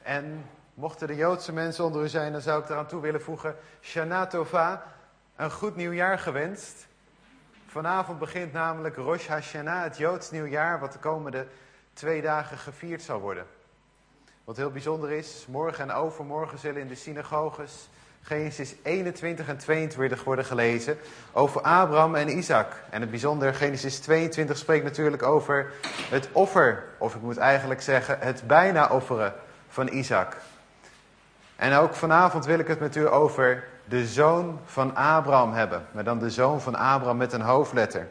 En mochten de Joodse mensen onder u zijn, dan zou ik eraan toe willen voegen, Shana Tova, een goed nieuwjaar gewenst. Vanavond begint namelijk Rosh Hashanah, het Joods nieuwjaar, wat de komende 2 dagen gevierd zal worden. Wat heel bijzonder is, morgen en overmorgen zullen in de synagoges Genesis 21 en 22 worden gelezen over Abraham en Isaac. En het bijzondere, Genesis 22 spreekt natuurlijk over het offer, of ik moet eigenlijk zeggen het bijna offeren van Isaac. En ook vanavond wil ik het met u over de zoon van Abraham hebben. Maar dan de zoon van Abraham met een hoofdletter.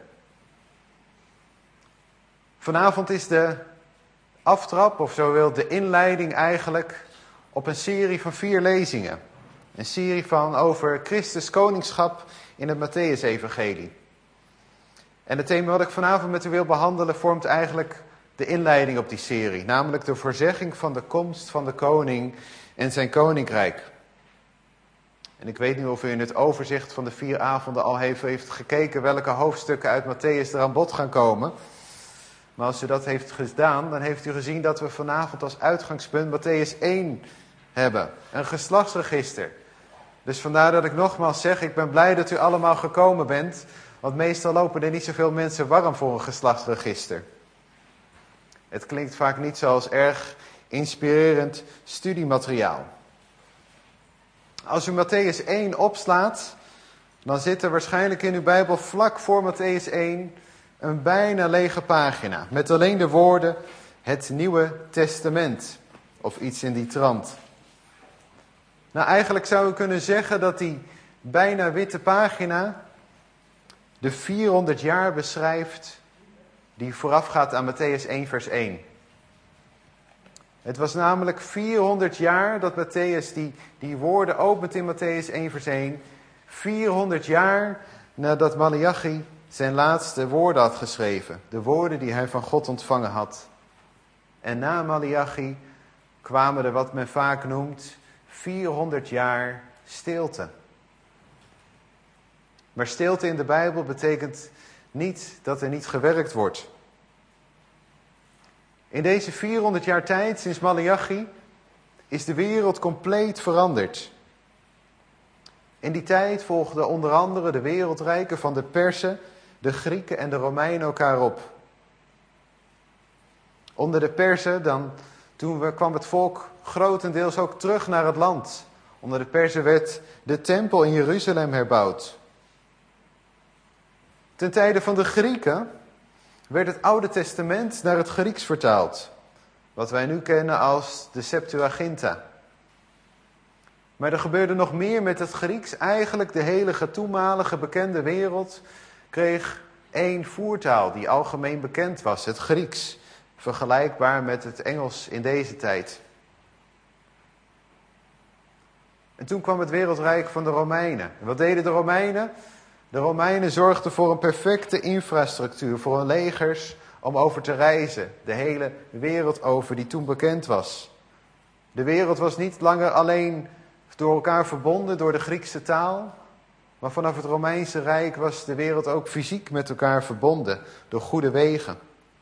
Vanavond is de aftrap, of zo wil de inleiding eigenlijk, op een serie van 4 lezingen. Een serie van over Christus koningschap in het Mattheüs-evangelie. En het thema wat ik vanavond met u wil behandelen vormt eigenlijk de inleiding op die serie. Namelijk de voorzegging van de komst van de koning en zijn koninkrijk. En ik weet niet of u in het overzicht van de 4 avonden al heeft gekeken welke hoofdstukken uit Mattheüs er aan bod gaan komen. Maar als u dat heeft gedaan, dan heeft u gezien dat we vanavond als uitgangspunt Mattheüs 1 hebben. Een geslachtsregister. Dus vandaar dat ik nogmaals zeg, ik ben blij dat u allemaal gekomen bent. Want meestal lopen er niet zoveel mensen warm voor een geslachtsregister. Het klinkt vaak niet zoals erg inspirerend studiemateriaal. Als u Mattheüs 1 opslaat, dan zit er waarschijnlijk in uw Bijbel vlak voor Mattheüs 1 een bijna lege pagina. Met alleen de woorden het Nieuwe Testament. Of iets in die trant. Nou, eigenlijk zou u kunnen zeggen dat die bijna witte pagina de 400 jaar beschrijft die voorafgaat aan Mattheüs 1 vers 1. Het was namelijk 400 jaar dat Mattheüs die woorden opent in Mattheüs 1 vers 1. 400 jaar nadat Maleachi zijn laatste woorden had geschreven. De woorden die hij van God ontvangen had. En na Maleachi kwamen er wat men vaak noemt 400 jaar stilte. Maar stilte in de Bijbel betekent niet dat er niet gewerkt wordt. In deze 400 jaar tijd, sinds Maleachi, is de wereld compleet veranderd. In die tijd volgden onder andere de wereldrijken van de Persen, de Grieken en de Romeinen elkaar op. Onder de Persen, kwam het volk grotendeels ook terug naar het land. Onder de Persen werd de tempel in Jeruzalem herbouwd. Ten tijde van de Grieken werd het Oude Testament naar het Grieks vertaald. Wat wij nu kennen als de Septuaginta. Maar er gebeurde nog meer met het Grieks. Eigenlijk de hele toenmalige bekende wereld kreeg 1 voertaal die algemeen bekend was. Het Grieks. Vergelijkbaar met het Engels in deze tijd. En toen kwam het wereldrijk van de Romeinen. En wat deden de Romeinen? De Romeinen zorgden voor een perfecte infrastructuur voor hun legers om over te reizen. De hele wereld over die toen bekend was. De wereld was niet langer alleen door elkaar verbonden door de Griekse taal. Maar vanaf het Romeinse Rijk was de wereld ook fysiek met elkaar verbonden door goede wegen.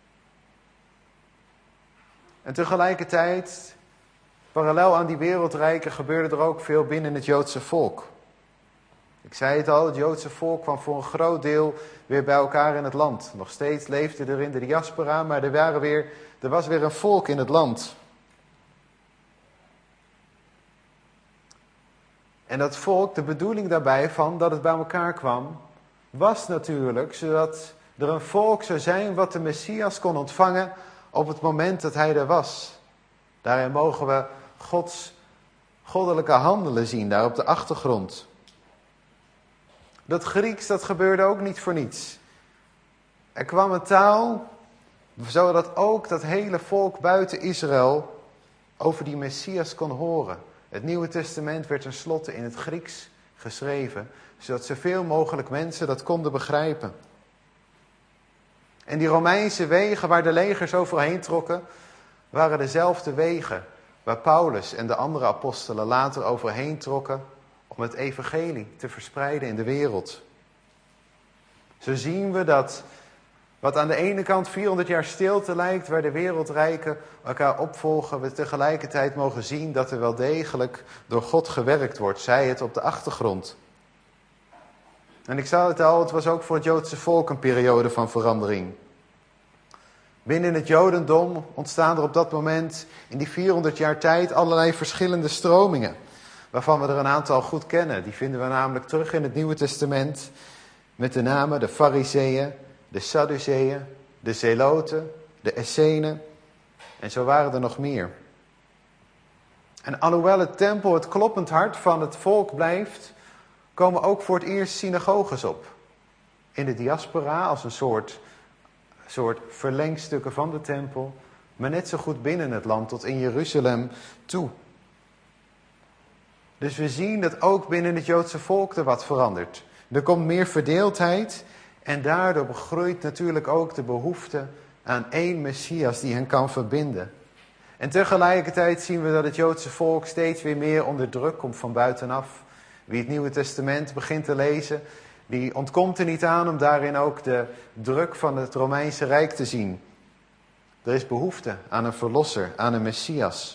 En tegelijkertijd, parallel aan die wereldrijken, gebeurde er ook veel binnen het Joodse volk. Ik zei het al, het Joodse volk kwam voor een groot deel weer bij elkaar in het land. Nog steeds leefde er in de diaspora, maar er was weer een volk in het land. En dat volk, de bedoeling daarbij van dat het bij elkaar kwam, was natuurlijk zodat er een volk zou zijn wat de Messias kon ontvangen op het moment dat hij er was. Daarin mogen we Gods goddelijke handelen zien, daar op de achtergrond. Dat Grieks, dat gebeurde ook niet voor niets. Er kwam een taal, zodat ook dat hele volk buiten Israël over die Messias kon horen. Het Nieuwe Testament werd tenslotte in het Grieks geschreven, zodat zoveel mogelijk mensen dat konden begrijpen. En die Romeinse wegen waar de legers overheen trokken, waren dezelfde wegen waar Paulus en de andere apostelen later overheen trokken om het evangelie te verspreiden in de wereld. Zo zien we dat Wat aan de ene kant 400 jaar stilte lijkt, waar de wereldrijken elkaar opvolgen, we tegelijkertijd mogen zien dat er wel degelijk door God gewerkt wordt, zij het op de achtergrond. En ik zei het al, het was ook voor het Joodse volk een periode van verandering. Binnen het Jodendom ontstaan er op dat moment in die 400 jaar tijd allerlei verschillende stromingen, waarvan we er een aantal goed kennen. Die vinden we namelijk terug in het Nieuwe Testament met de namen de Farizeeën, de Sadduceeën, de Zeloten, de Essenen en zo waren er nog meer. En alhoewel het tempel het kloppend hart van het volk blijft, komen ook voor het eerst synagoges op. In de diaspora als een soort verlengstukken van de tempel, maar net zo goed binnen het land tot in Jeruzalem toe. Dus we zien dat ook binnen het Joodse volk er wat verandert. Er komt meer verdeeldheid en daardoor groeit natuurlijk ook de behoefte aan één Messias die hen kan verbinden. En tegelijkertijd zien we dat het Joodse volk steeds weer meer onder druk komt van buitenaf. Wie het Nieuwe Testament begint te lezen, die ontkomt er niet aan om daarin ook de druk van het Romeinse Rijk te zien. Er is behoefte aan een verlosser, aan een Messias.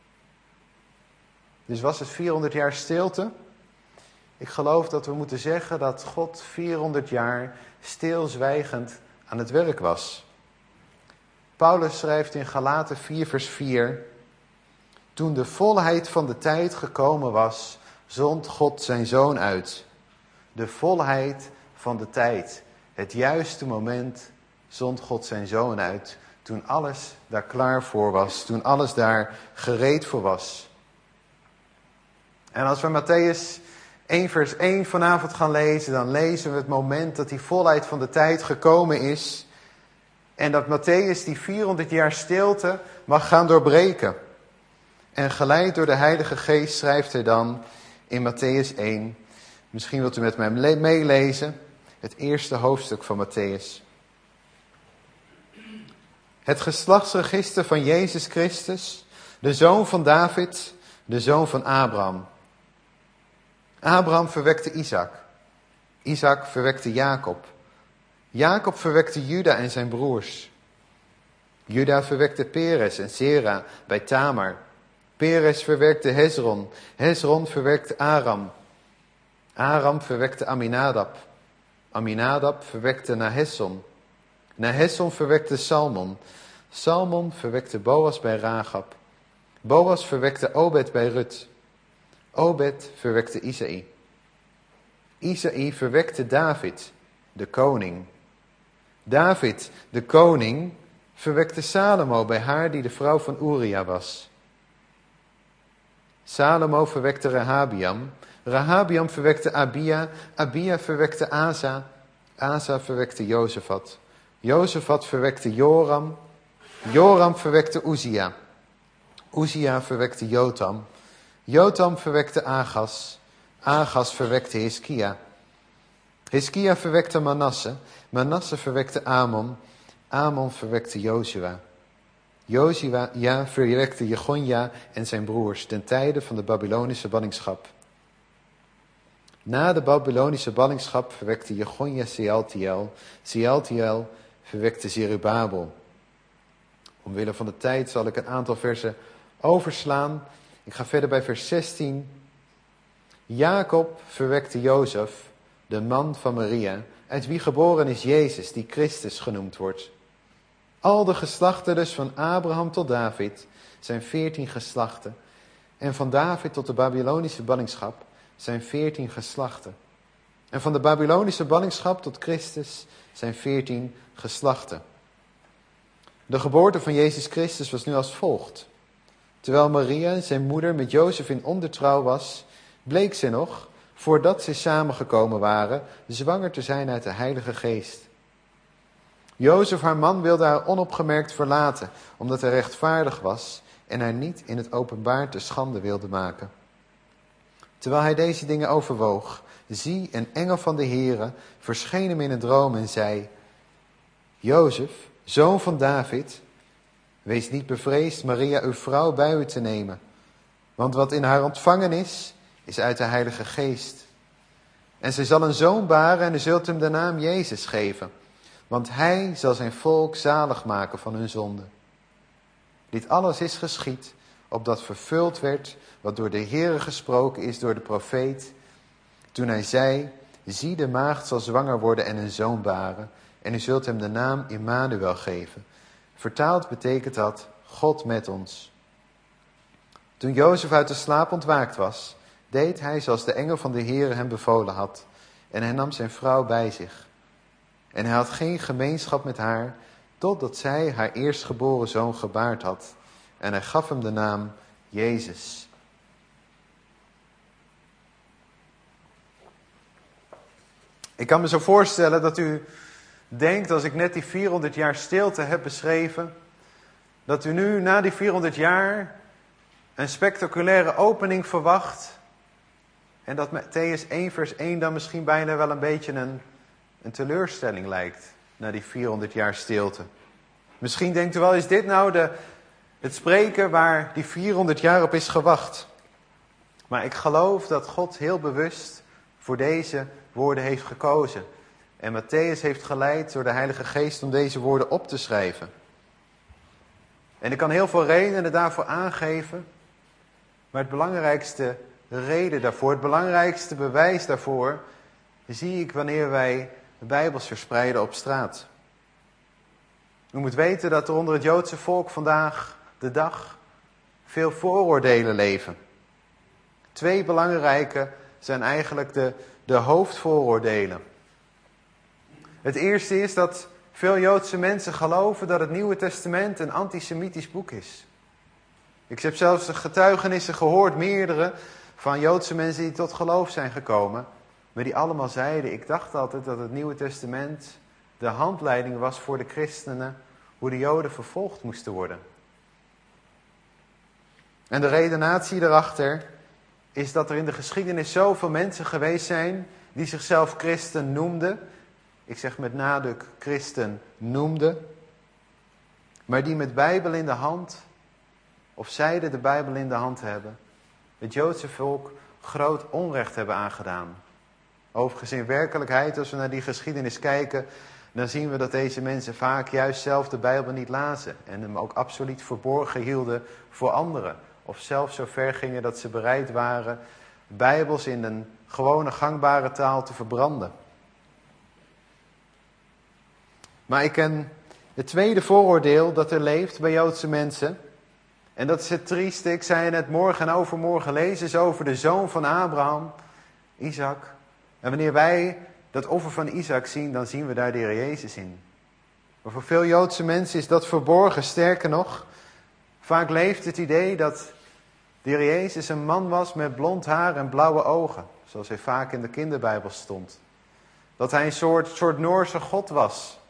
Dus was het 400 jaar stilte? Ik geloof dat we moeten zeggen dat God 400 jaar stilzwijgend aan het werk was. Paulus schrijft in Galaten 4 vers 4... Toen de volheid van de tijd gekomen was, zond God zijn Zoon uit. De volheid van de tijd. Het juiste moment zond God zijn Zoon uit. Toen alles daar klaar voor was. Toen alles daar gereed voor was. En als we Mattheüs 1 vers 1 vanavond gaan lezen, dan lezen we het moment dat die volheid van de tijd gekomen is. En dat Mattheüs die 400 jaar stilte mag gaan doorbreken. En geleid door de Heilige Geest schrijft hij dan in Mattheüs 1. Misschien wilt u met mij meelezen. Het eerste hoofdstuk van Mattheüs. Het geslachtsregister van Jezus Christus, de zoon van David, de zoon van Abraham. Abraham verwekte Isaac. Isaac verwekte Jacob. Jacob verwekte Juda en zijn broers. Juda verwekte Peres en Zera bij Tamar. Peres verwekte Hezron. Hezron verwekte Aram. Aram verwekte Aminadab. Aminadab verwekte Nahesson. Nahesson verwekte Salmon. Salmon verwekte Boas bij Ragab. Boas verwekte Obed bij Rut. Obed verwekte Isaï. Isaï verwekte David, de koning. David, de koning, verwekte Salomo bij haar die de vrouw van Uria was. Salomo verwekte Rehabiam. Rehabiam verwekte Abia. Abia verwekte Asa. Asa verwekte Jozefat. Jozefat verwekte Joram. Joram verwekte Uzia. Uzia verwekte Jotam. Jotam verwekte Agas. Agas verwekte Hiskia. Hiskia verwekte Manasse. Manasse verwekte Amon. Amon verwekte Jozua. Jozua verwekte Jegonja en zijn broers ten tijde van de Babylonische ballingschap. Na de Babylonische ballingschap verwekte Jegonja Sealtiel. Sealtiel verwekte Zerubabel. Omwille van de tijd zal ik een aantal versen overslaan. Ik ga verder bij vers 16. Jacob verwekte Jozef, de man van Maria, uit wie geboren is Jezus, die Christus genoemd wordt. Al de geslachten dus van Abraham tot David zijn 14 geslachten. En van David tot de Babylonische ballingschap zijn 14 geslachten. En van de Babylonische ballingschap tot Christus zijn 14 geslachten. De geboorte van Jezus Christus was nu als volgt. Terwijl Maria, zijn moeder, met Jozef in ondertrouw was, bleek ze nog, voordat ze samengekomen waren, zwanger te zijn uit de Heilige Geest. Jozef, haar man, wilde haar onopgemerkt verlaten, omdat hij rechtvaardig was en haar niet in het openbaar te schande wilde maken. Terwijl hij deze dingen overwoog, zie, een engel van de Heere verscheen hem in een droom en zei: Jozef, zoon van David, wees niet bevreesd Maria uw vrouw bij u te nemen, want wat in haar ontvangen is uit de Heilige Geest. En zij zal een zoon baren en u zult hem de naam Jezus geven, want hij zal zijn volk zalig maken van hun zonde. Dit alles is geschied, opdat vervuld werd wat door de Heere gesproken is door de profeet, toen hij zei, zie de maagd zal zwanger worden en een zoon baren, en u zult hem de naam Immanuel geven. Vertaald betekent dat, God met ons. Toen Jozef uit de slaap ontwaakt was, deed hij zoals de engel van de Heere hem bevolen had, en hij nam zijn vrouw bij zich. En hij had geen gemeenschap met haar, totdat zij haar eerstgeboren zoon gebaard had. En hij gaf hem de naam Jezus. Ik kan me zo voorstellen dat u denkt, als ik net die 400 jaar stilte heb beschreven, dat u nu na die 400 jaar een spectaculaire opening verwacht. En dat Mattheüs 1 vers 1 dan misschien bijna wel een beetje een teleurstelling lijkt, na die 400 jaar stilte. Misschien denkt u wel, is dit nou het spreken waar die 400 jaar op is gewacht? Maar ik geloof dat God heel bewust voor deze woorden heeft gekozen. En Mattheüs heeft geleid door de Heilige Geest om deze woorden op te schrijven. En ik kan heel veel redenen daarvoor aangeven. Maar het belangrijkste reden daarvoor, het belangrijkste bewijs daarvoor, zie ik wanneer wij de Bijbels verspreiden op straat. U moet weten dat er onder het Joodse volk vandaag de dag veel vooroordelen leven. 2 belangrijke zijn eigenlijk de hoofdvooroordelen. Het eerste is dat veel Joodse mensen geloven dat het Nieuwe Testament een antisemitisch boek is. Ik heb zelfs de getuigenissen gehoord, meerdere, van Joodse mensen die tot geloof zijn gekomen. Maar die allemaal zeiden, ik dacht altijd dat het Nieuwe Testament de handleiding was voor de christenen, hoe de Joden vervolgd moesten worden. En de redenatie daarachter is dat er in de geschiedenis zoveel mensen geweest zijn die zichzelf christen noemden. Ik zeg met nadruk christen noemden. Maar die met Bijbel in de hand, of zeiden de Bijbel in de hand hebben, het Joodse volk groot onrecht hebben aangedaan. Overigens in werkelijkheid, als we naar die geschiedenis kijken, dan zien we dat deze mensen vaak juist zelf de Bijbel niet lazen. En hem ook absoluut verborgen hielden voor anderen. Of zelfs zo ver gingen dat ze bereid waren Bijbels in een gewone gangbare taal te verbranden. Maar ik ken het tweede vooroordeel dat er leeft bij Joodse mensen. En dat is het trieste, ik zei net, morgen en overmorgen lezen ze over de zoon van Abraham, Isaac. En wanneer wij dat offer van Isaac zien, dan zien we daar de Heer Jezus in. Maar voor veel Joodse mensen is dat verborgen. Sterker nog, vaak leeft het idee dat de Heer Jezus een man was met blond haar en blauwe ogen. Zoals hij vaak in de kinderbijbel stond. Dat hij een soort Noorse God was.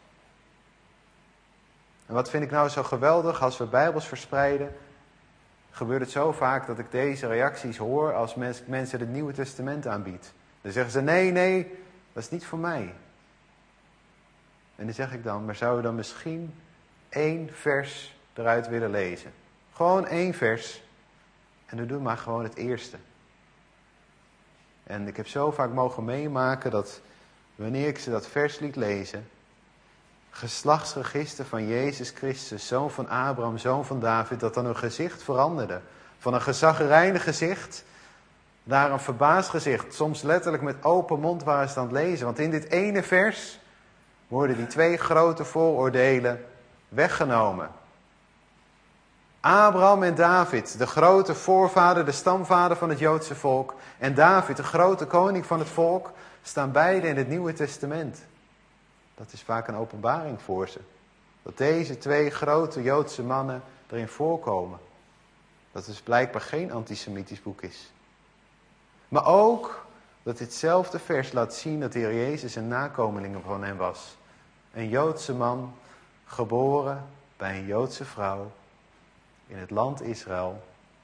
En wat vind ik nou zo geweldig, als we Bijbels verspreiden, gebeurt het zo vaak dat ik deze reacties hoor als mensen het Nieuwe Testament aanbiedt. Dan zeggen ze, nee, dat is niet voor mij. En dan zeg ik dan, maar zou je dan misschien 1 vers eruit willen lezen? Gewoon 1 vers. En dan doe maar gewoon het eerste. En ik heb zo vaak mogen meemaken dat wanneer ik ze dat vers liet lezen, geslachtsregister van Jezus Christus, zoon van Abraham, zoon van David, dat dan hun gezicht veranderde. Van een gezaggerijnig gezicht naar een verbaasd gezicht. Soms letterlijk met open mond waren ze aan het lezen. Want in dit ene vers worden die 2 grote vooroordelen weggenomen. Abraham en David, de grote voorvader, de stamvader van het Joodse volk, en David, de grote koning van het volk, staan beide in het Nieuwe Testament. Dat is vaak een openbaring voor ze. Dat deze 2 grote Joodse mannen erin voorkomen. Dat het dus blijkbaar geen antisemitisch boek is. Maar ook dat ditzelfde vers laat zien dat de Heer Jezus een nakomeling van hem was. Een Joodse man, geboren bij een Joodse vrouw in het land Israël.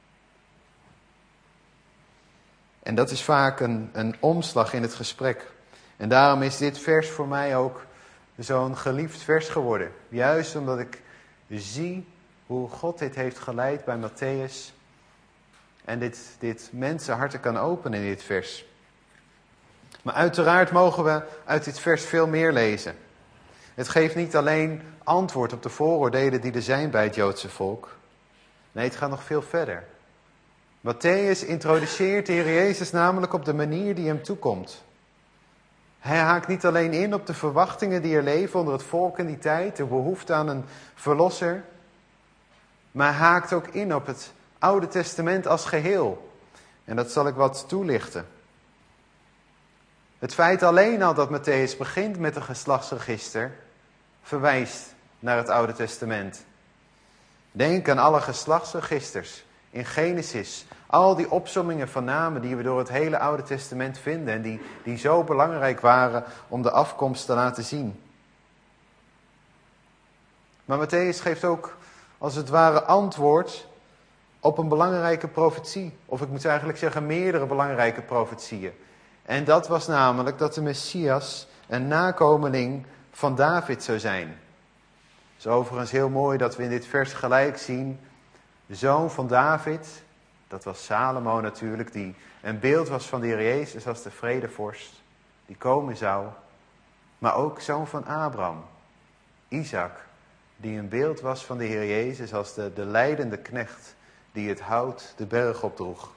En dat is vaak een omslag in het gesprek. En daarom is dit vers voor mij ook zo'n geliefd vers geworden. Juist omdat ik zie hoe God dit heeft geleid bij Mattheüs. En dit mensenharten kan openen in dit vers. Maar uiteraard mogen we uit dit vers veel meer lezen. Het geeft niet alleen antwoord op de vooroordelen die er zijn bij het Joodse volk. Nee, het gaat nog veel verder. Mattheüs introduceert de Heer Jezus namelijk op de manier die hem toekomt. Hij haakt niet alleen in op de verwachtingen die er leven onder het volk in die tijd, de behoefte aan een verlosser, maar hij haakt ook in op het Oude Testament als geheel. En dat zal ik wat toelichten. Het feit alleen al dat Mattheüs begint met een geslachtsregister, verwijst naar het Oude Testament. Denk aan alle geslachtsregisters in Genesis. Al die opsommingen van namen die we door het hele Oude Testament vinden en die zo belangrijk waren om de afkomst te laten zien. Maar Mattheüs geeft ook als het ware antwoord op een belangrijke profetie. Of ik moet eigenlijk zeggen meerdere belangrijke profetieën. En dat was namelijk dat de Messias een nakomeling van David zou zijn. Het is overigens heel mooi dat we in dit vers gelijk zien, de zoon van David, dat was Salomo natuurlijk, die een beeld was van de Heer Jezus als de vredevorst, die komen zou. Maar ook zoon van Abraham, Isaac, die een beeld was van de Heer Jezus als de lijdende knecht die het hout de berg opdroeg.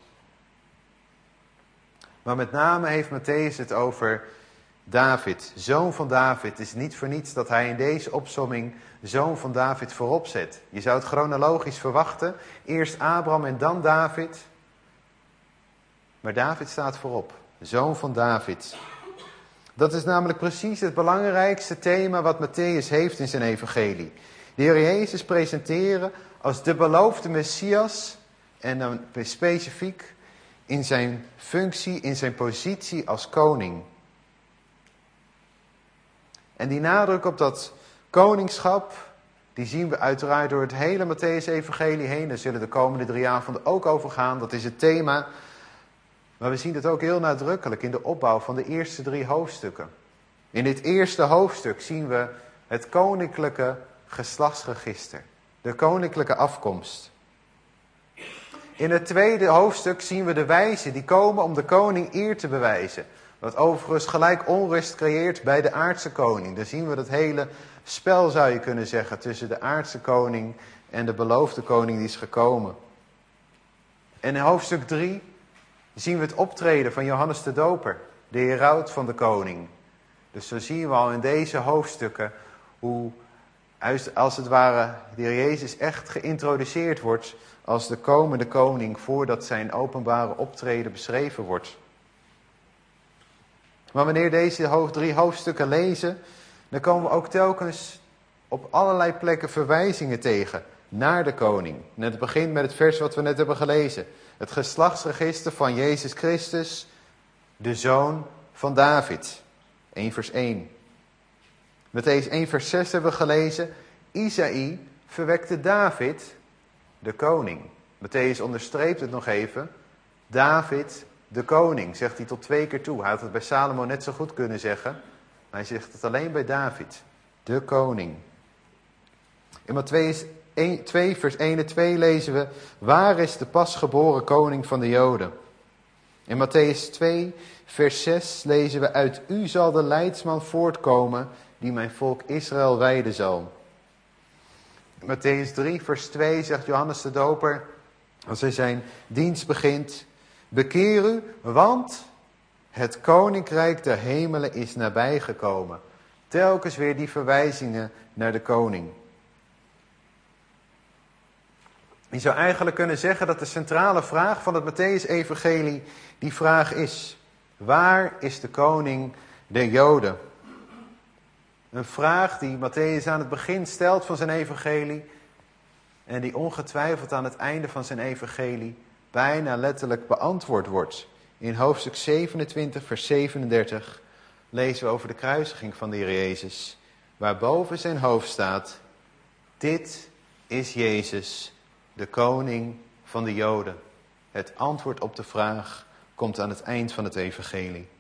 Maar met name heeft Mattheüs het over David, zoon van David. Het is niet voor niets dat hij in deze opsomming zoon van David voorop zet. Je zou het chronologisch verwachten, eerst Abraham en dan David. Maar David staat voorop, zoon van David. Dat is namelijk precies het belangrijkste thema wat Mattheüs heeft in zijn evangelie. De Heer Jezus presenteren als de beloofde Messias en dan specifiek in zijn functie, in zijn positie als koning. En die nadruk op dat koningschap, die zien we uiteraard door het hele Mattheüs-evangelie heen. Daar zullen de komende 3 avonden ook over gaan, dat is het thema. Maar we zien het ook heel nadrukkelijk in de opbouw van de eerste 3 hoofdstukken. In dit eerste hoofdstuk zien we het koninklijke geslachtsregister, de koninklijke afkomst. In het tweede hoofdstuk zien we de wijzen die komen om de koning eer te bewijzen. Wat overigens gelijk onrust creëert bij de aardse koning. Dan zien we dat hele spel, zou je kunnen zeggen, tussen de aardse koning en de beloofde koning die is gekomen. En in hoofdstuk 3 zien we het optreden van Johannes de Doper, de heraut van de koning. Dus zo zien we al in deze hoofdstukken hoe, als het ware, de Heer Jezus echt geïntroduceerd wordt als de komende koning voordat zijn openbare optreden beschreven wordt. Maar wanneer deze 3 hoofdstukken lezen, dan komen we ook telkens op allerlei plekken verwijzingen tegen naar de koning. Net het begint met het vers wat we net hebben gelezen. Het geslachtsregister van Jezus Christus, de zoon van David. 1 vers 1. Mattheüs 1 vers 6 hebben we gelezen. Isaïe verwekte David, de koning. Mattheüs onderstreept het nog even. David, de koning, zegt hij tot 2 keer toe. Hij had het bij Salomo net zo goed kunnen zeggen. Maar hij zegt het alleen bij David, de koning. In Mattheüs 2 vers 1 en 2 lezen we, waar is de pasgeboren koning van de Joden? In Mattheüs 2 vers 6 lezen we, uit u zal de leidsman voortkomen die mijn volk Israël wijden zal. In Mattheüs 3 vers 2 zegt Johannes de Doper, als hij zijn dienst begint, bekeer u, want het koninkrijk der hemelen is nabijgekomen. Telkens weer die verwijzingen naar de koning. Je zou eigenlijk kunnen zeggen dat de centrale vraag van het Mattheüs-evangelie die vraag is, waar is de koning der Joden? Een vraag die Mattheüs aan het begin stelt van zijn evangelie en die ongetwijfeld aan het einde van zijn evangelie bijna letterlijk beantwoord wordt. In hoofdstuk 27 vers 37 lezen we over de kruisiging van de Heer Jezus, waar boven zijn hoofd staat, dit is Jezus, de koning van de Joden. Het antwoord op de vraag komt aan het eind van het evangelie.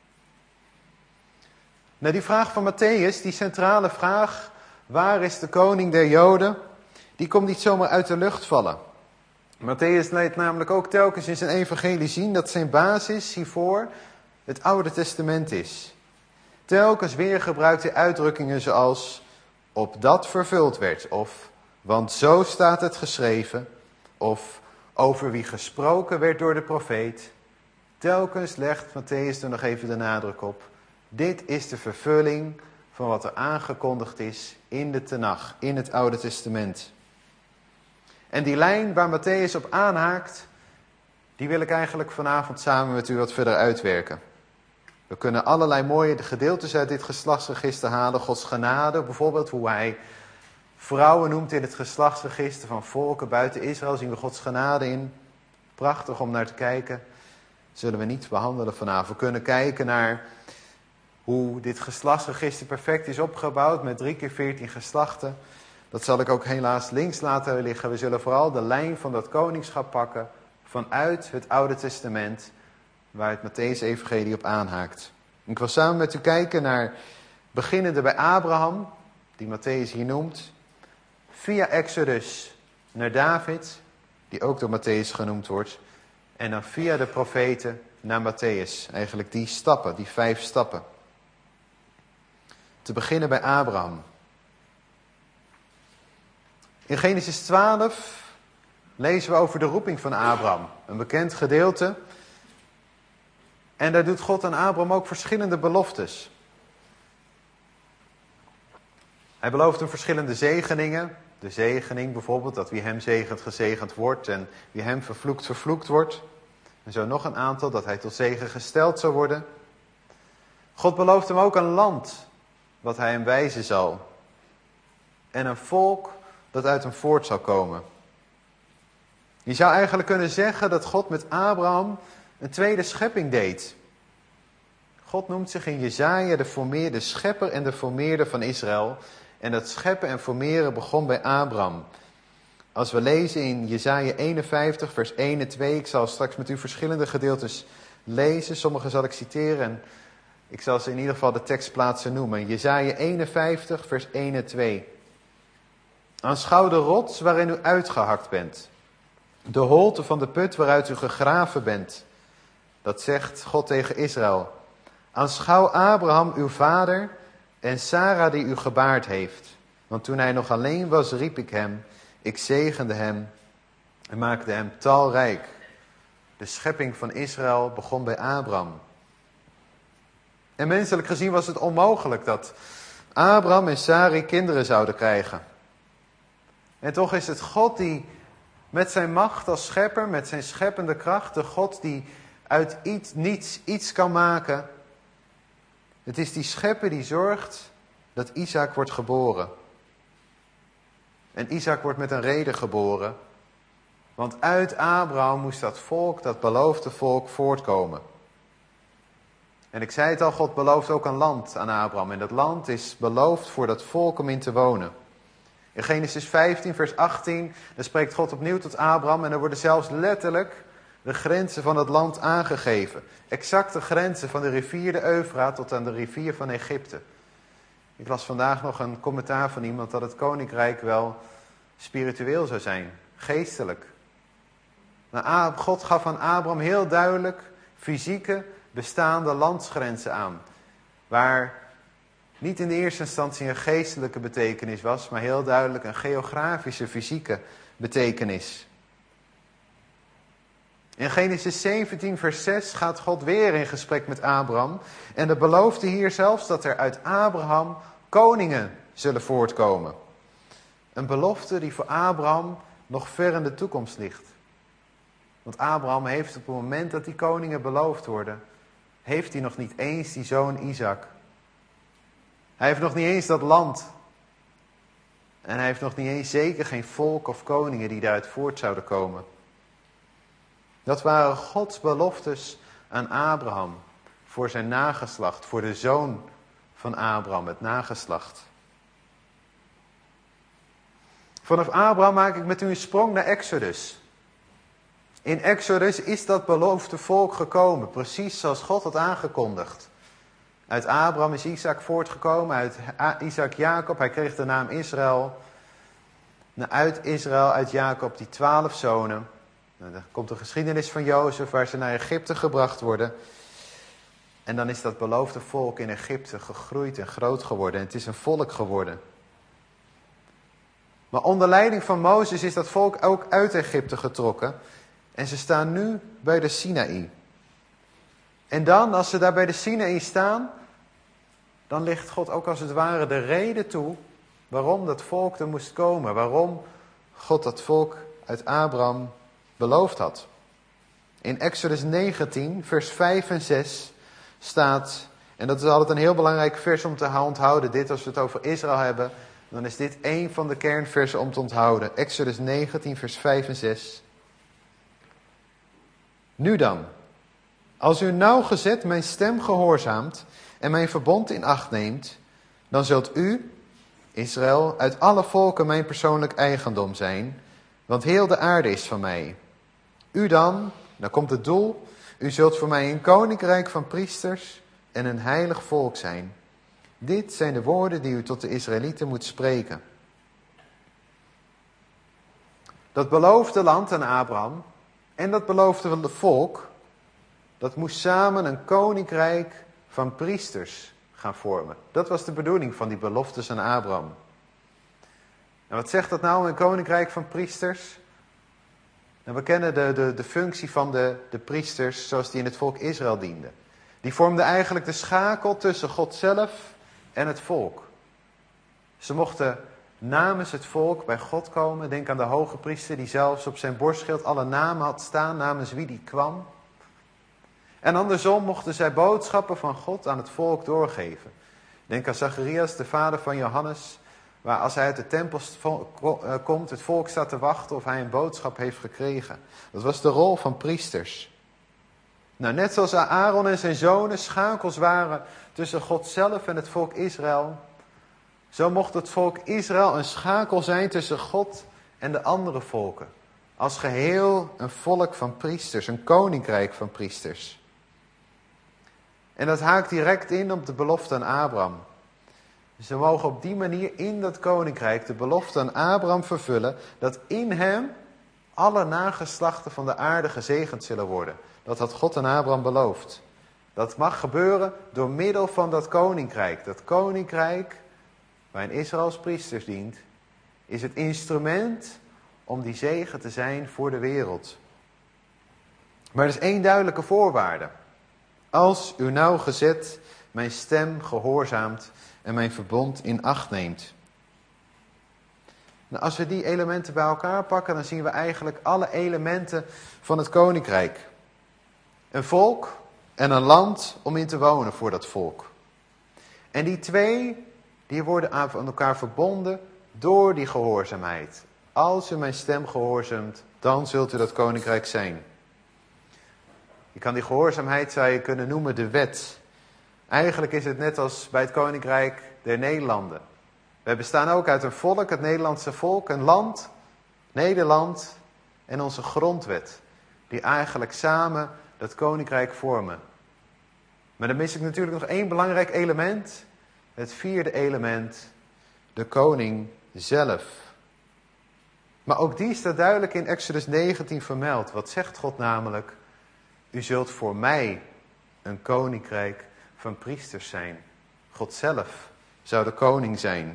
Nou, die vraag van Mattheüs, die centrale vraag, waar is de koning der Joden, die komt niet zomaar uit de lucht vallen. Mattheüs laat namelijk ook telkens in zijn evangelie zien dat zijn basis hiervoor het Oude Testament is. Telkens weer gebruikt hij uitdrukkingen zoals opdat vervuld werd, of want zo staat het geschreven, of over wie gesproken werd door de profeet. Telkens legt Mattheüs er nog even de nadruk op. Dit is de vervulling van wat er aangekondigd is in de Tenach, in het Oude Testament. En die lijn waar Mattheüs op aanhaakt, die wil ik eigenlijk vanavond samen met u wat verder uitwerken. We kunnen allerlei mooie gedeeltes uit dit geslachtsregister halen. Gods genade, bijvoorbeeld hoe hij vrouwen noemt in het geslachtsregister van volken buiten Israël, zien we Gods genade in. Prachtig om naar te kijken. Zullen we niet behandelen vanavond. We kunnen kijken naar hoe dit geslachtsregister perfect is opgebouwd met 3 keer 14 geslachten. Dat zal ik ook helaas links laten liggen. We zullen vooral de lijn van dat koningschap pakken vanuit het Oude Testament, waar het Mattheüs-evangelie op aanhaakt. Ik wil samen met u kijken naar, beginnende bij Abraham, die Mattheüs hier noemt, via Exodus naar David, die ook door Mattheüs genoemd wordt, en dan via de profeten naar Mattheüs. Eigenlijk die stappen, die 5 stappen. Te beginnen bij Abraham. In Genesis 12 lezen we over de roeping van Abraham. Een bekend gedeelte. En daar doet God aan Abraham ook verschillende beloftes. Hij belooft hem verschillende zegeningen. De zegening bijvoorbeeld, dat wie hem zegent, gezegend wordt. En wie hem vervloekt, vervloekt wordt. En zo nog een aantal, dat hij tot zegen gesteld zou worden. God belooft hem ook een land, wat hij hem wijzen zal. En een volk, dat uit hem voort zal komen. Je zou eigenlijk kunnen zeggen dat God met Abraham een tweede schepping deed. God noemt zich in Jesaja de schepper en de formeerder van Israël. En dat scheppen en formeren begon bij Abraham. Als we lezen in Jesaja 51 vers 1 en 2. Ik zal straks met u verschillende gedeeltes lezen. Sommige zal ik citeren en ik zal ze in ieder geval de tekstplaatsen noemen. Jesaja 51 vers 1 en 2. Aanschouw de rots waarin u uitgehakt bent. De holte van de put waaruit u gegraven bent. Dat zegt God tegen Israël. Aanschouw Abraham uw vader en Sara die u gebaard heeft. Want toen hij nog alleen was, riep ik hem. Ik zegende hem en maakte hem talrijk. De schepping van Israël begon bij Abraham. En menselijk gezien was het onmogelijk dat Abraham en Sarai kinderen zouden krijgen. En toch is het God die met zijn macht als schepper, met zijn scheppende kracht, de God die uit niets iets kan maken. Het is die schepper die zorgt dat Isaac wordt geboren. En Isaac wordt met een reden geboren. Want uit Abraham moest dat volk, dat beloofde volk, voortkomen. En ik zei het al, God belooft ook een land aan Abraham. En dat land is beloofd voor dat volk om in te wonen. In Genesis 15 vers 18, dan spreekt God opnieuw tot Abraham. En er worden zelfs letterlijk de grenzen van het land aangegeven. Exacte grenzen van de rivier de Eufraat tot aan de rivier van Egypte. Ik las vandaag nog een commentaar van iemand dat het koninkrijk wel spiritueel zou zijn. Geestelijk. Maar God gaf aan Abraham heel duidelijk fysieke bestaande landsgrenzen aan. Waar niet in de eerste instantie een geestelijke betekenis was, maar heel duidelijk een geografische, fysieke betekenis. In Genesis 17 vers 6 gaat God weer in gesprek met Abraham. En de beloofde hier zelfs dat er uit Abraham koningen zullen voortkomen. Een belofte die voor Abraham nog ver in de toekomst ligt. Want Abraham heeft op het moment dat die koningen beloofd worden, heeft hij nog niet eens die zoon Isaac. Hij heeft nog niet eens dat land. En hij heeft nog niet eens zeker geen volk of koningen die daaruit voort zouden komen. Dat waren Gods beloftes aan Abraham voor zijn nageslacht, voor de zoon van Abraham, het nageslacht. Vanaf Abraham maak ik met u een sprong naar Exodus. In Exodus is dat beloofde volk gekomen, precies zoals God had aangekondigd. Uit Abraham is Isaac voortgekomen, uit Isaac Jacob, hij kreeg de naam Israël. Uit Israël, uit Jacob, die 12 zonen. Dan komt de geschiedenis van Jozef, waar ze naar Egypte gebracht worden. En dan is dat beloofde volk in Egypte gegroeid en groot geworden. En het is een volk geworden. Maar onder leiding van Mozes is dat volk ook uit Egypte getrokken. En ze staan nu bij de Sinaï. En dan, als ze daar bij de Sinaï staan, dan ligt God ook als het ware de reden toe waarom dat volk er moest komen. Waarom God dat volk uit Abraham beloofd had. In Exodus 19, vers 5 en 6 staat, en dat is altijd een heel belangrijk vers om te onthouden. Dit, als we het over Israël hebben, dan is dit één van de kernversen om te onthouden. Exodus 19, vers 5 en 6. Nu dan, als u nauwgezet mijn stem gehoorzaamt en mijn verbond in acht neemt, dan zult u, Israël, uit alle volken mijn persoonlijk eigendom zijn, want heel de aarde is van mij. U dan komt het doel, u zult voor mij een koninkrijk van priesters en een heilig volk zijn. Dit zijn de woorden die u tot de Israëlieten moet spreken. Dat beloofde land aan Abraham en dat beloofde volk, dat moest samen een koninkrijk van priesters gaan vormen. Dat was de bedoeling van die beloftes aan Abraham. En wat zegt dat nou, een koninkrijk van priesters? Nou, we kennen de functie van de priesters zoals die in het volk Israël dienden. Die vormden eigenlijk de schakel tussen God zelf en het volk. Ze mochten namens het volk bij God komen. Denk aan de hoge priester die zelfs op zijn borstschild alle namen had staan namens wie die kwam. En andersom mochten zij boodschappen van God aan het volk doorgeven. Denk aan Zacharias, de vader van Johannes, waar als hij uit de tempel komt, het volk staat te wachten of hij een boodschap heeft gekregen. Dat was de rol van priesters. Nou, net zoals Aaron en zijn zonen schakels waren tussen God zelf en het volk Israël, zo mocht het volk Israël een schakel zijn tussen God en de andere volken. Als geheel een volk van priesters, een koninkrijk van priesters. En dat haakt direct in op de belofte aan Abraham. Ze mogen op die manier in dat koninkrijk de belofte aan Abraham vervullen, dat in hem alle nageslachten van de aarde gezegend zullen worden. Dat had God aan Abraham beloofd. Dat mag gebeuren door middel van dat koninkrijk. Dat koninkrijk, waarin Israël als priesters dient, is het instrument om die zegen te zijn voor de wereld. Maar er is één duidelijke voorwaarde. Als u nauwgezet mijn stem gehoorzaamt en mijn verbond in acht neemt. Nou, als we die elementen bij elkaar pakken, dan zien we eigenlijk alle elementen van het koninkrijk. Een volk en een land om in te wonen voor dat volk. En die twee, die worden aan elkaar verbonden door die gehoorzaamheid. Als u mijn stem gehoorzaamt, dan zult u dat koninkrijk zijn. Je kan die gehoorzaamheid, zou je kunnen noemen, de wet. Eigenlijk is het net als bij het Koninkrijk der Nederlanden. We bestaan ook uit een volk, het Nederlandse volk, een land, Nederland en onze grondwet. Die eigenlijk samen dat koninkrijk vormen. Maar dan mis ik natuurlijk nog één belangrijk element. Het vierde element, de koning zelf. Maar ook die staat duidelijk in Exodus 19 vermeld. Wat zegt God namelijk? U zult voor mij een koninkrijk van priesters zijn. God zelf zou de koning zijn.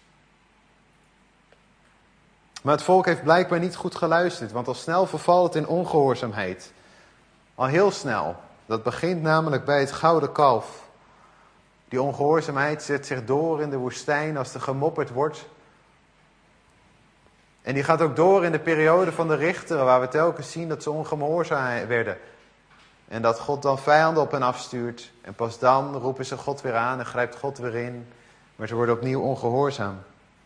Maar het volk heeft blijkbaar niet goed geluisterd, want al snel vervalt het in ongehoorzaamheid. Al heel snel. Dat begint namelijk bij het gouden kalf. Die ongehoorzaamheid zet zich door in de woestijn als er gemopperd wordt. En die gaat ook door in de periode van de richteren, waar we telkens zien dat ze ongehoorzaam werden. En dat God dan vijanden op hen afstuurt. En pas dan roepen ze God weer aan en grijpt God weer in. Maar ze worden opnieuw ongehoorzaam.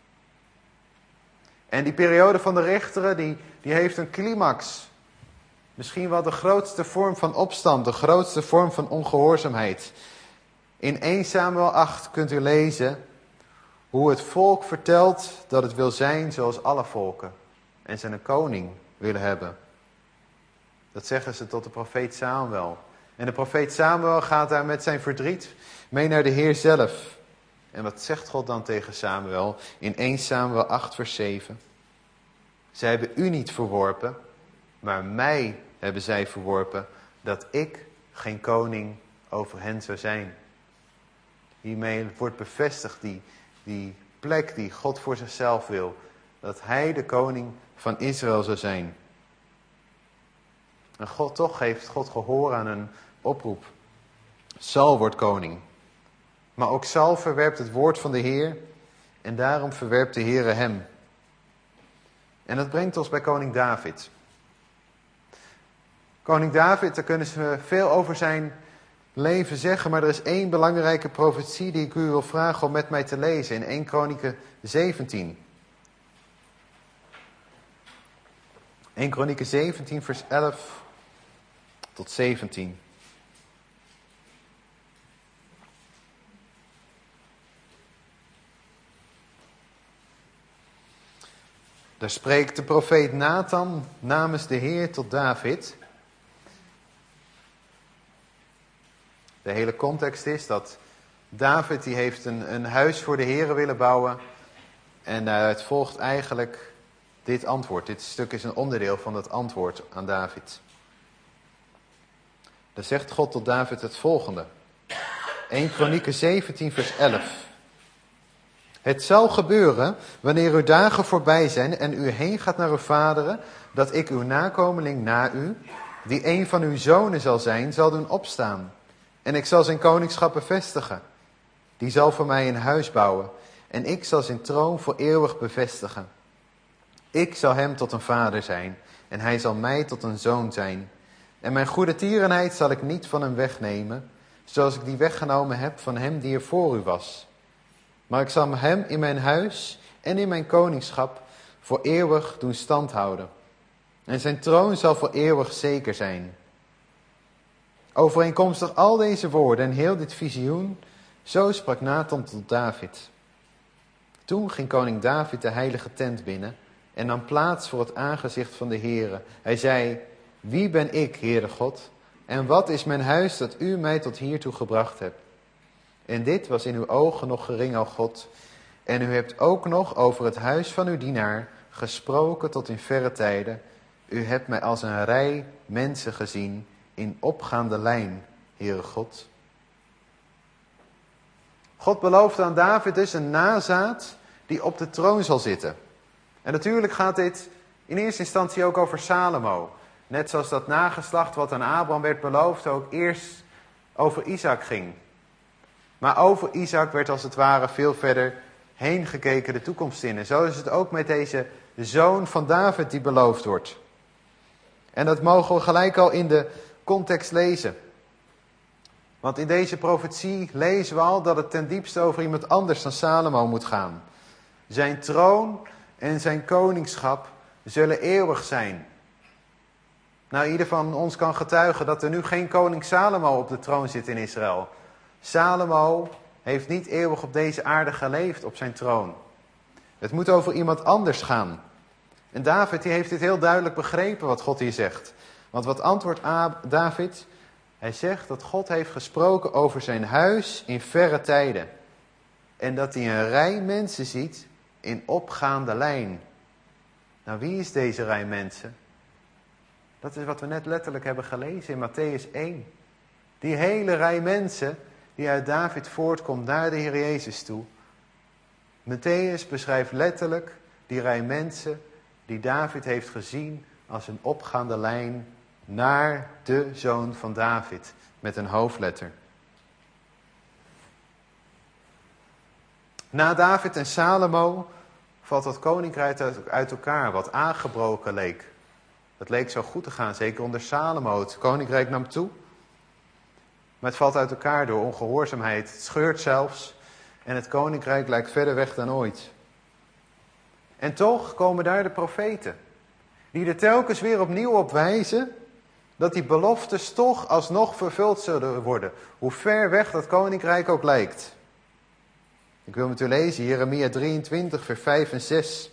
En die periode van de richteren, die heeft een climax. Misschien wel de grootste vorm van opstand, de grootste vorm van ongehoorzaamheid. In 1 Samuel 8 kunt u lezen hoe het volk vertelt dat het wil zijn zoals alle volken. En ze een koning willen hebben. Dat zeggen ze tot de profeet Samuel. En de profeet Samuel gaat daar met zijn verdriet mee naar de Heer zelf. En wat zegt God dan tegen Samuel in 1 Samuel 8 vers 7? Zij hebben u niet verworpen, maar mij hebben zij verworpen, dat ik geen koning over hen zou zijn. Hiermee wordt bevestigd die plek die God voor zichzelf wil. Dat hij de koning van Israël zou zijn. En toch heeft God gehoor aan een oproep. Saul wordt koning. Maar ook Saul verwerpt het woord van de Heer. En daarom verwerpt de Heere hem. En dat brengt ons bij koning David. Koning David, daar kunnen ze veel over zijn leven zeggen. Maar er is één belangrijke profetie die ik u wil vragen om met mij te lezen. In 1 Kronieken 17. 1 Kronieken 17 vers 11 tot 17. Daar spreekt de profeet Nathan namens de Heer tot David. De hele context is dat David die heeft een huis voor de Heer willen bouwen. En het volgt eigenlijk dit antwoord. Dit stuk is een onderdeel van het antwoord aan David. Dan zegt God tot David het volgende. 1 Kronieken 17 vers 11. Het zal gebeuren, wanneer uw dagen voorbij zijn en u heen gaat naar uw vaderen, dat ik uw nakomeling na u, die een van uw zonen zal zijn, zal doen opstaan. En ik zal zijn koningschap bevestigen. Die zal voor mij een huis bouwen en ik zal zijn troon voor eeuwig bevestigen. Ik zal hem tot een vader zijn en hij zal mij tot een zoon zijn. En mijn goede tierenheid zal ik niet van hem wegnemen, zoals ik die weggenomen heb van hem die er voor u was. Maar ik zal hem in mijn huis en in mijn koningschap voor eeuwig doen standhouden. En zijn troon zal voor eeuwig zeker zijn. Overeenkomstig al deze woorden en heel dit visioen, zo sprak Nathan tot David. Toen ging koning David de heilige tent binnen en nam plaats voor het aangezicht van de Heere. Hij zei, wie ben ik, Heere God, en wat is mijn huis dat u mij tot hiertoe gebracht hebt? En dit was in uw ogen nog gering, o God. En u hebt ook nog over het huis van uw dienaar gesproken tot in verre tijden. U hebt mij als een rij mensen gezien in opgaande lijn, Heere God. God beloofde aan David dus een nazaat die op de troon zal zitten. En natuurlijk gaat dit in eerste instantie ook over Salomo. Net zoals dat nageslacht wat aan Abraham werd beloofd ook eerst over Isaac ging. Maar over Isaac werd als het ware veel verder heen gekeken de toekomst in. En zo is het ook met deze zoon van David die beloofd wordt. En dat mogen we gelijk al in de context lezen. Want in deze profetie lezen we al dat het ten diepste over iemand anders dan Salomo moet gaan. Zijn troon en zijn koningschap zullen eeuwig zijn. Nou, ieder van ons kan getuigen dat er nu geen koning Salomo op de troon zit in Israël. Salomo heeft niet eeuwig op deze aarde geleefd op zijn troon. Het moet over iemand anders gaan. En David die heeft dit heel duidelijk begrepen wat God hier zegt. Want wat antwoordt David? Hij zegt dat God heeft gesproken over zijn huis in verre tijden. En dat hij een rij mensen ziet in opgaande lijn. Nou, wie is deze rij mensen? Dat is wat we net letterlijk hebben gelezen in Mattheüs 1. Die hele rij mensen die uit David voortkomt naar de Heer Jezus toe. Mattheüs beschrijft letterlijk die rij mensen die David heeft gezien als een opgaande lijn naar de zoon van David met een hoofdletter. Na David en Salomo valt dat koninkrijk uit elkaar wat aangebroken leek. Het leek zo goed te gaan, zeker onder Salomo. Het koninkrijk nam toe. Maar het valt uit elkaar door ongehoorzaamheid. Het scheurt zelfs. En het koninkrijk lijkt verder weg dan ooit. En toch komen daar de profeten. Die er telkens weer opnieuw op wijzen dat die beloftes toch alsnog vervuld zullen worden. Hoe ver weg dat koninkrijk ook lijkt. Ik wil met u lezen Jeremia 23 vers 5 en 6.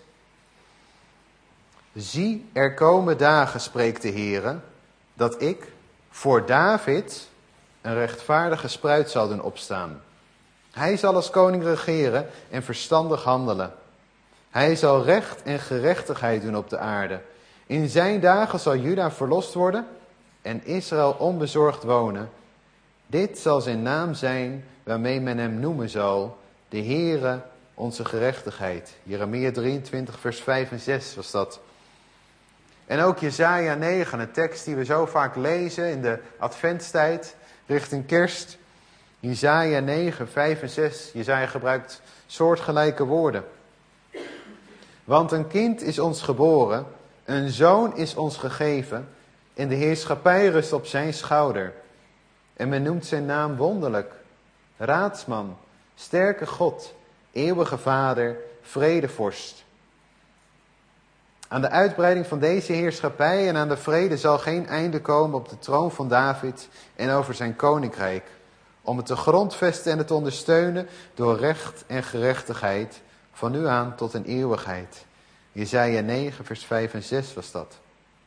Zie, er komen dagen, spreekt de Heere, dat ik voor David een rechtvaardige spruit zal doen opstaan. Hij zal als koning regeren en verstandig handelen. Hij zal recht en gerechtigheid doen op de aarde. In zijn dagen zal Juda verlost worden en Israël onbezorgd wonen. Dit zal zijn naam zijn waarmee men hem noemen zal, de Heere onze gerechtigheid. Jeremia 23 vers 5 en 6 was dat. En ook Jesaja 9, een tekst die we zo vaak lezen in de adventstijd richting kerst. Jesaja 9, 5 en 6. Jesaja gebruikt soortgelijke woorden. Want een kind is ons geboren, een zoon is ons gegeven en de heerschappij rust op zijn schouder. En men noemt zijn naam wonderlijk, raadsman, sterke God, eeuwige Vader, vredevorst. Aan de uitbreiding van deze heerschappij en aan de vrede zal geen einde komen op de troon van David en over zijn koninkrijk, om het te grondvesten en het te ondersteunen door recht en gerechtigheid, van nu aan tot in eeuwigheid. Jesaja 9 vers 5 en 6 was dat.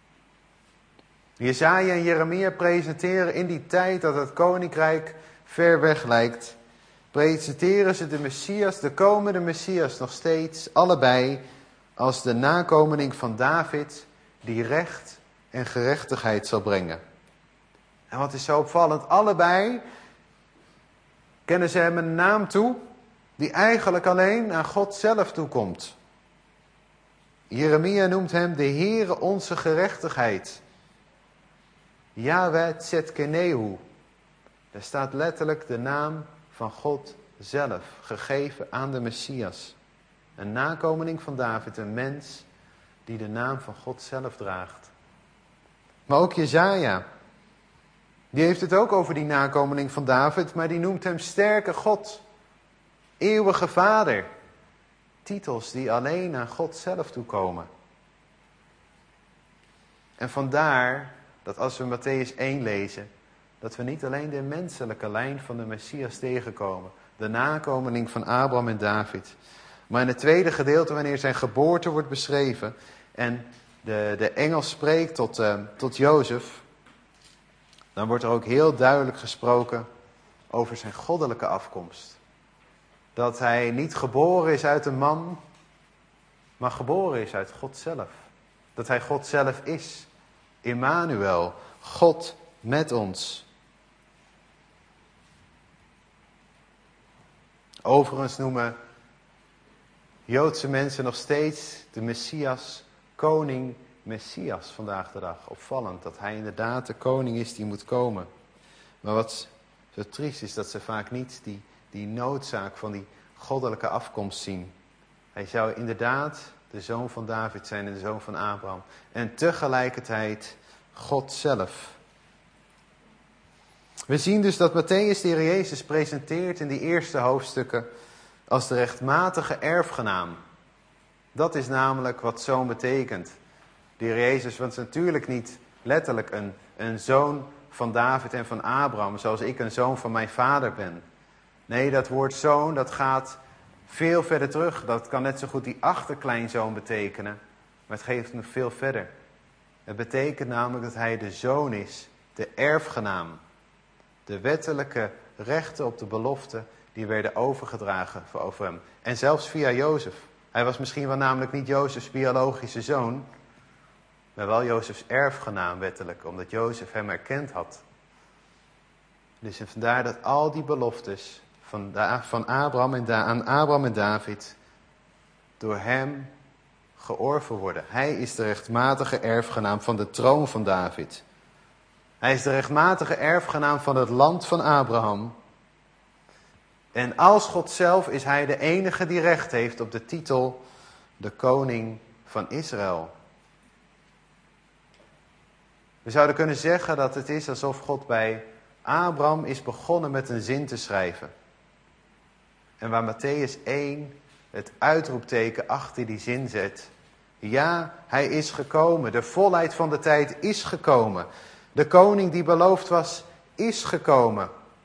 Jesaja en Jeremia presenteren in die tijd dat het koninkrijk ver weg lijkt, presenteren ze de Messias, de komende Messias, nog steeds allebei als de nakomeling van David die recht en gerechtigheid zal brengen. En wat is zo opvallend, allebei kennen ze hem een naam toe die eigenlijk alleen aan God zelf toekomt. Jeremia noemt hem de Heere onze gerechtigheid. Yahweh Tzedkenehu. Daar staat letterlijk de naam van God zelf, gegeven aan de Messias. Een nakomeling van David, een mens die de naam van God zelf draagt. Maar ook Jesaja, die heeft het ook over die nakomeling van David, maar die noemt hem sterke God, eeuwige Vader. Titels die alleen aan God zelf toekomen. En vandaar dat als we Mattheüs 1 lezen, dat we niet alleen de menselijke lijn van de Messias tegenkomen, de nakomeling van Abraham en David, maar in het tweede gedeelte, wanneer zijn geboorte wordt beschreven en de engel spreekt tot Jozef, dan wordt er ook heel duidelijk gesproken over zijn goddelijke afkomst. Dat hij niet geboren is uit een man, maar geboren is uit God zelf. Dat hij God zelf is. Immanuel, God met ons. Overigens noemen Joodse mensen nog steeds de Messias koning Messias vandaag de dag. Opvallend dat hij inderdaad de koning is die moet komen. Maar wat zo triest is dat ze vaak niet die noodzaak van die goddelijke afkomst zien. Hij zou inderdaad de zoon van David zijn en de zoon van Abraham. En tegelijkertijd God zelf. We zien dus dat Mattheüs de Heer Jezus presenteert in die eerste hoofdstukken als de rechtmatige erfgenaam. Dat is namelijk wat zoon betekent. De Heer Jezus was natuurlijk niet letterlijk een zoon van David en van Abraham, zoals ik een zoon van mijn vader ben. Nee, dat woord zoon, dat gaat veel verder terug. Dat kan net zo goed die achterkleinzoon betekenen, maar het geeft nog veel verder. Het betekent namelijk dat hij de zoon is, de erfgenaam. De wettelijke rechten op de belofte, die werden overgedragen over hem. En zelfs via Jozef. Hij was misschien wel namelijk niet Jozefs biologische zoon, maar wel Jozefs erfgenaam wettelijk, omdat Jozef hem erkend had. Dus vandaar dat al die beloftes van Abraham aan Abraham en David door hem georven worden. Hij is de rechtmatige erfgenaam van de troon van David. Hij is de rechtmatige erfgenaam van het land van Abraham. En als God zelf is hij de enige die recht heeft op de titel de koning van Israël. We zouden kunnen zeggen dat het is alsof God bij Abraham is begonnen met een zin te schrijven. En waar Mattheüs 1 het uitroepteken achter die zin zet. Ja, hij is gekomen. De volheid van de tijd is gekomen. De koning die beloofd was, is gekomen.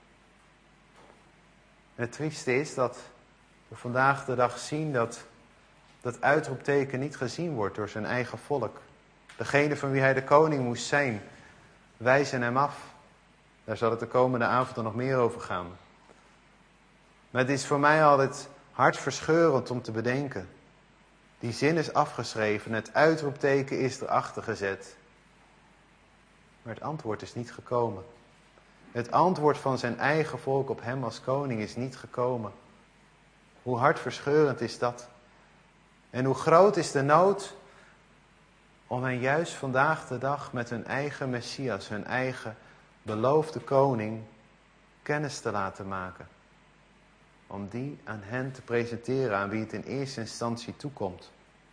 En het trieste is dat we vandaag de dag zien dat dat uitroepteken niet gezien wordt door zijn eigen volk. Degene van wie hij de koning moest zijn, wijzen hem af. Daar zal het de komende avond er nog meer over gaan. Maar het is voor mij altijd hartverscheurend om te bedenken. Die zin is afgeschreven, het uitroepteken is erachter gezet. Maar het antwoord is niet gekomen. Het antwoord van zijn eigen volk op hem als koning is niet gekomen. Hoe hartverscheurend is dat? En hoe groot is de nood om hen juist vandaag de dag met hun eigen Messias, hun eigen beloofde koning, kennis te laten maken. Om die aan hen te presenteren, aan wie het in eerste instantie toekomt.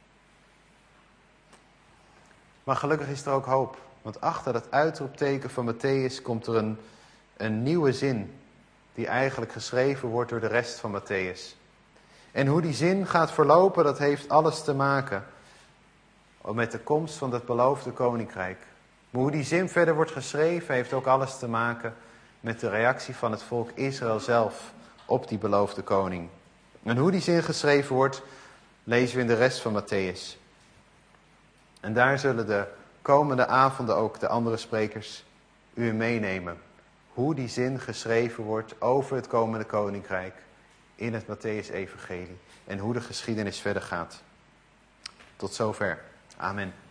Maar gelukkig is er ook hoop. Want achter dat uitroepteken van Mattheüs komt er een nieuwe zin. Die eigenlijk geschreven wordt door de rest van Mattheüs. En hoe die zin gaat verlopen, dat heeft alles te maken met de komst van dat beloofde koninkrijk. Maar hoe die zin verder wordt geschreven, heeft ook alles te maken met de reactie van het volk Israël zelf op die beloofde koning. En hoe die zin geschreven wordt, lezen we in de rest van Mattheüs. En daar zullen de komende avonden ook de andere sprekers u in meenemen. Hoe die zin geschreven wordt over het komende koninkrijk in het Mattheüs-evangelie. En hoe de geschiedenis verder gaat. Tot zover. Amen.